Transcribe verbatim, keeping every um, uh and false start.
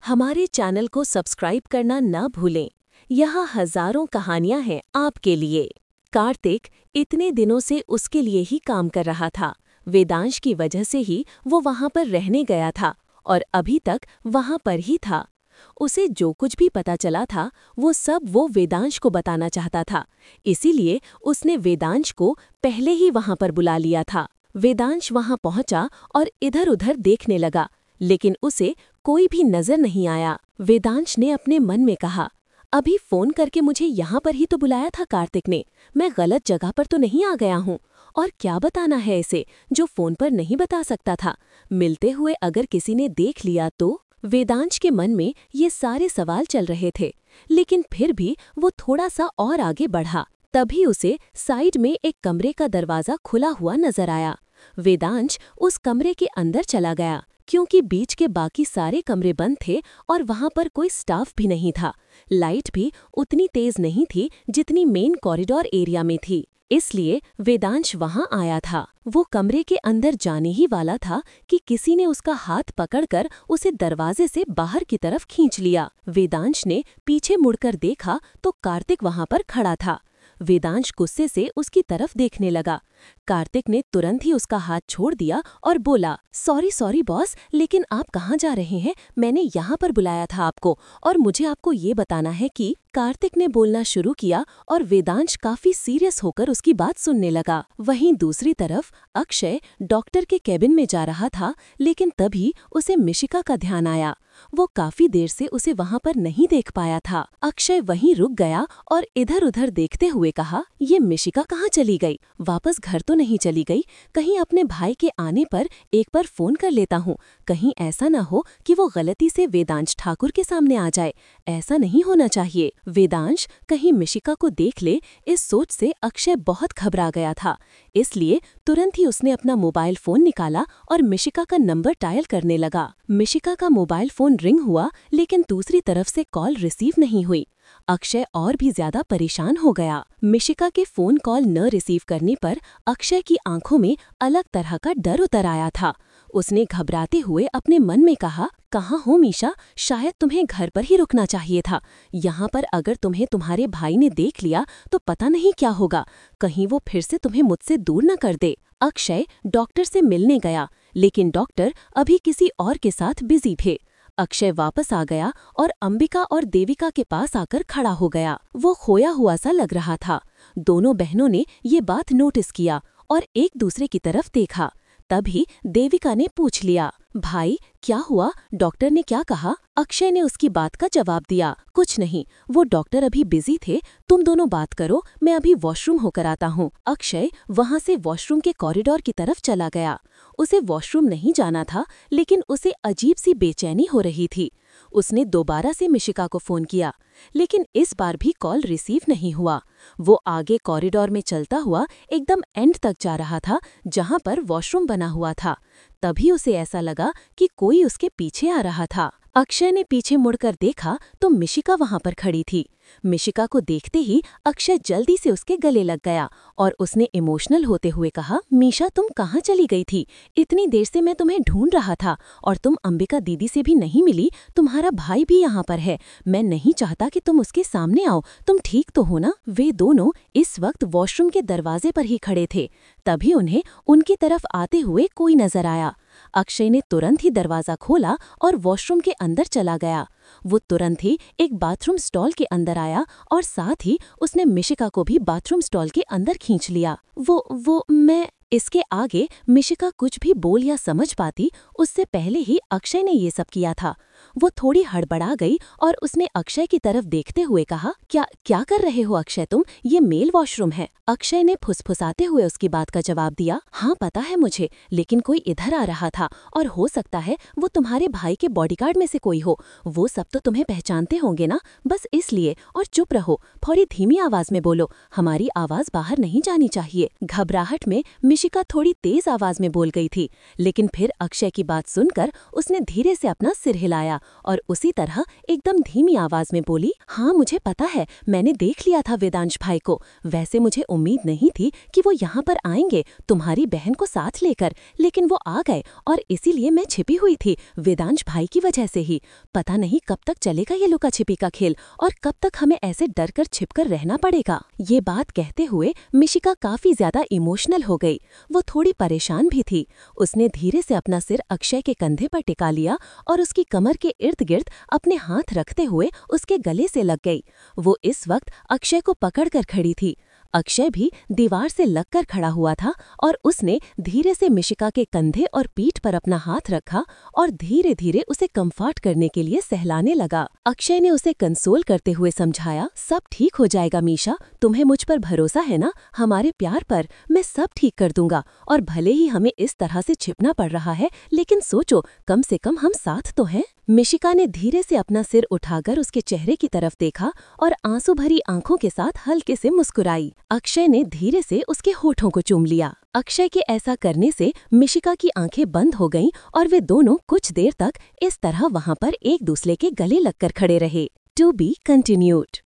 हमारे चैनल को सब्सक्राइब करना न भूलें। यहाँ हजारों कहानियाँ हैं आपके लिए। कार्तिक इतने दिनों से उसके लिए ही काम कर रहा था। वेदांश की वजह से ही वो वहाँ पर रहने गया था और अभी तक वहाँ पर ही था। उसे जो कुछ भी पता चला था वो सब वो वेदांश को बताना चाहता था, इसीलिए उसने वेदांश को पहले ही वहाँ पर बुला लिया था। वेदांश वहाँ पहुँचा और इधर-उधर देखने लगा, लेकिन उसे कोई भी नजर नहीं आया। वेदांश ने अपने मन में कहा, अभी फोन करके मुझे यहाँ पर ही तो बुलाया था कार्तिक ने, मैं गलत जगह पर तो नहीं आ गया हूँ। और क्या बताना है इसे जो फोन पर नहीं बता सकता था। मिलते हुए अगर किसी ने देख लिया तो। वेदांश के मन में ये सारे सवाल चल रहे थे, लेकिन फिर भी वो थोड़ा सा और आगे बढ़ा। तभी उसे साइड में एक कमरे का दरवाजा खुला हुआ नजर आया। वेदांश उस कमरे के अंदर चला गया, क्योंकि बीच के बाकी सारे कमरे बंद थे और वहां पर कोई स्टाफ भी नहीं था। लाइट भी उतनी तेज नहीं थी जितनी मेन कॉरिडोर एरिया में थी, इसलिए वेदांश वहां आया था। वो कमरे के अंदर जाने ही वाला था कि किसी ने उसका हाथ पकड़कर उसे दरवाजे से बाहर की तरफ खींच लिया। वेदांश ने पीछे मुड़कर देखा तो कार्तिक वहां पर खड़ा था। वेदांश गुस्से से उसकी तरफ देखने लगा। कार्तिक ने तुरंत ही उसका हाथ छोड़ दिया और बोला, सॉरी सॉरी बॉस, लेकिन आप कहाँ जा रहे हैं? मैंने यहाँ पर बुलाया था आपको और मुझे आपको ये बताना है कि। कार्तिक ने बोलना शुरू किया और वेदांश काफी सीरियस होकर उसकी बात सुनने लगा। वहीं दूसरी तरफ अक्षय डॉक्टर के केबिन में जा रहा था, लेकिन तभी उसे मिशिका का ध्यान आया। वो काफी देर से उसे वहां पर नहीं देख पाया था। अक्षय वहीं रुक गया और इधर-उधर देखते हुए कहा, ये मिशिका कहाँ चली गई? वापस घर तो नहीं चली गई? कहीं अपने भाई के आने पर एक बार फोन कर लेता हूँ, कहीं ऐसा ना हो कि वो गलती से वेदांश ठाकुर के सामने आ जाए। ऐसा नहीं होना चाहिए। वेदांश कहीं मिशिका को देख ले, इस सोच से अक्षय बहुत घबरा गया था। इसलिए तुरंत ही उसने अपना मोबाइल फोन निकाला और मिशिका का नंबर डायल करने लगा। मिशिका का मोबाइल फोन रिंग हुआ, लेकिन दूसरी तरफ से कॉल रिसीव नहीं हुई। अक्षय और भी ज्यादा परेशान हो गया। मिशिका के फोन कॉल न रिसीव करने पर अक्षय की आंखों में अलग तरह का डर उतर आया था। उसने घबराते हुए अपने मन में कहा, कहाँ हो मीशा? शायद तुम्हें घर पर ही रुकना चाहिए था। यहाँ पर अगर तुम्हें तुम्हारे भाई ने देख लिया तो पता नहीं क्या होगा, कहीं वो फिर से तुम्हें मुझसे दूर न कर दे। अक्षय डॉक्टर से मिलने गया, लेकिन डॉक्टर अभी किसी और के साथ बिजी थे। अक्षय वापस आ गया और अंबिका और देविका के पास आकर खड़ा हो गया। वो खोया हुआ सा लग रहा था। दोनों बहनों ने ये बात नोटिस किया और एक दूसरे की तरफ देखा। तभी देविका ने पूछ लिया, भाई क्या हुआ? डॉक्टर ने क्या कहा? अक्षय ने उसकी बात का जवाब दिया, कुछ नहीं, वो डॉक्टर अभी बिजी थे, तुम दोनों बात करो, मैं अभी वॉशरूम होकर आता हूँ। अक्षय वहां से वॉशरूम के कॉरिडोर की तरफ चला गया। उसे वॉशरूम नहीं जाना था, लेकिन उसे अजीब सी बेचैनी हो रही थी। उसने दोबारा से मिशिका को फोन किया, लेकिन इस बार भी कॉल रिसीव नहीं हुआ। वो आगे कॉरिडोर में चलता हुआ एकदम एंड तक जा रहा था, जहां पर वॉशरूम बना हुआ था। तभी उसे ऐसा लगा कि कोई उसके पीछे आ रहा था। अक्षय ने पीछे मुड़कर देखा तो मिशिका वहां पर खड़ी थी। मिशिका को देखते ही अक्षय जल्दी से उसके गले लग गया और उसने इमोशनल होते हुए कहा, मीशा तुम कहाँ चली गई थी? इतनी देर से मैं तुम्हें ढूंढ रहा था और तुम अंबिका दीदी से भी नहीं मिली। तुम्हारा भाई भी यहाँ पर है, मैं नहीं चाहता कि तुम उसके सामने आओ। तुम ठीक तो हो ना? वे दोनों इस वक्त वॉशरूम के दरवाजे पर ही खड़े थे। तभी उन्हें उनकी तरफ आते हुए कोई नजर आया। अक्षय ने तुरंत ही दरवाजा खोला और वॉशरूम के अंदर चला गया। वो तुरंत ही एक बाथरूम स्टॉल के अंदर आया और साथ ही उसने मिशिका को भी बाथरूम स्टॉल के अंदर खींच लिया। वो वो मैं इसके आगे मिशिका कुछ भी बोल या समझ पाती, उससे पहले ही अक्षय ने ये सब किया था। वो थोड़ी हड़बड़ा गई और उसने अक्षय की तरफ देखते हुए कहा, क्या क्या कर रहे हो अक्षय तुम? ये मेल वॉशरूम है। अक्षय ने फुसफुसाते हुए उसकी बात का जवाब दिया, हाँ पता है मुझे, लेकिन कोई इधर आ रहा था और हो सकता है वो तुम्हारे भाई के बॉडीगार्ड में से कोई हो। वो सब तो तुम्हें पहचानते होंगे ना, बस इसलिए। और चुप रहो, थोड़ी धीमी आवाज में बोलो, हमारी आवाज बाहर नहीं जानी चाहिए। घबराहट में मिशिका थोड़ी तेज आवाज में बोल गई थी, लेकिन फिर अक्षय की बात सुनकर उसने धीरे से अपना सिर हिलाया और उसी तरह एकदम धीमी आवाज में बोली, हाँ मुझे पता है, मैंने देख लिया था वेदांश भाई को। वैसे मुझे उम्मीद नहीं थी कि वो यहाँ पर आएंगे तुम्हारी बहन को साथ लेकर, लेकिन वो आ गए और इसीलिए मैं छिपी हुई थी वेदांश भाई की वजह से ही। पता नहीं कब तक चलेगा ये लुका छिपी का खेल और कब तक हमें ऐसे डर कर छिप कर रहना पड़ेगा। ये बात कहते हुए मिशिका काफी ज्यादा इमोशनल हो गई। वो थोड़ी परेशान भी थी। उसने धीरे से अपना सिर अक्षय के कंधे पर टिका लिया और उसकी कमर के इर्द गिर्द अपने हाथ रखते हुए उसके गले से लग गई। वो इस वक्त अक्षय को पकड़कर खड़ी थी। अक्षय भी दीवार से लगकर खड़ा हुआ था और उसने धीरे से मिशिका के कंधे और पीठ पर अपना हाथ रखा और धीरे धीरे उसे कंफर्ट करने के लिए सहलाने लगा। अक्षय ने उसे कंसोल करते हुए समझाया, सब ठीक हो जाएगा मीशा, तुम्हें मुझ पर भरोसा है ना, हमारे प्यार पर, मैं सब ठीक कर दूंगा। और भले ही हमें इस तरह से छिपना पड़ रहा है, लेकिन सोचो कम से कम हम साथ तो हैं। मिशिका ने धीरे से अपना सिर उठाकर उसके चेहरे की तरफ देखा और आंसू भरी आंखों के साथ हल्के से मुस्कुराई। अक्षय ने धीरे से उसके होठों को चूम लिया। अक्षय के ऐसा करने से मिशिका की आंखें बंद हो गईं और वे दोनों कुछ देर तक इस तरह वहां पर एक दूसरे के गले लगकर खड़े रहे। To be continued.